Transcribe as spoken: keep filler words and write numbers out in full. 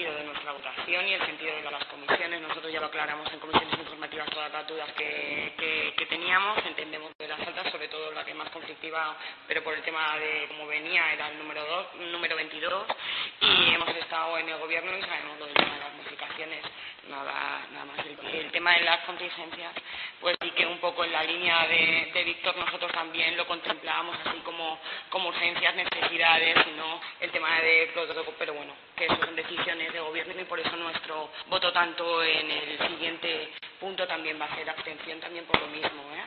sentido de nuestra votación y el sentido de las comisiones. Nosotros ya lo aclaramos en comisiones informativas todas las dudas que, que, que teníamos. Entendemos que las altas, sobre todo la que más conflictiva, pero por el tema de cómo venía, era el número, dos, número veintidós, y hemos estado en el gobierno y sabemos lo del tema de las modificaciones. Nada, nada más. El, el tema de las contingencias, pues sí que un poco en la línea de, de Víctor nosotros también lo contemplábamos así como, como urgencias, necesidades, y no el tema de protocolo, pero bueno, que eso son decisiones de gobierno y por eso nuestro voto tanto en el siguiente punto también va a ser abstención también por lo mismo, ¿eh?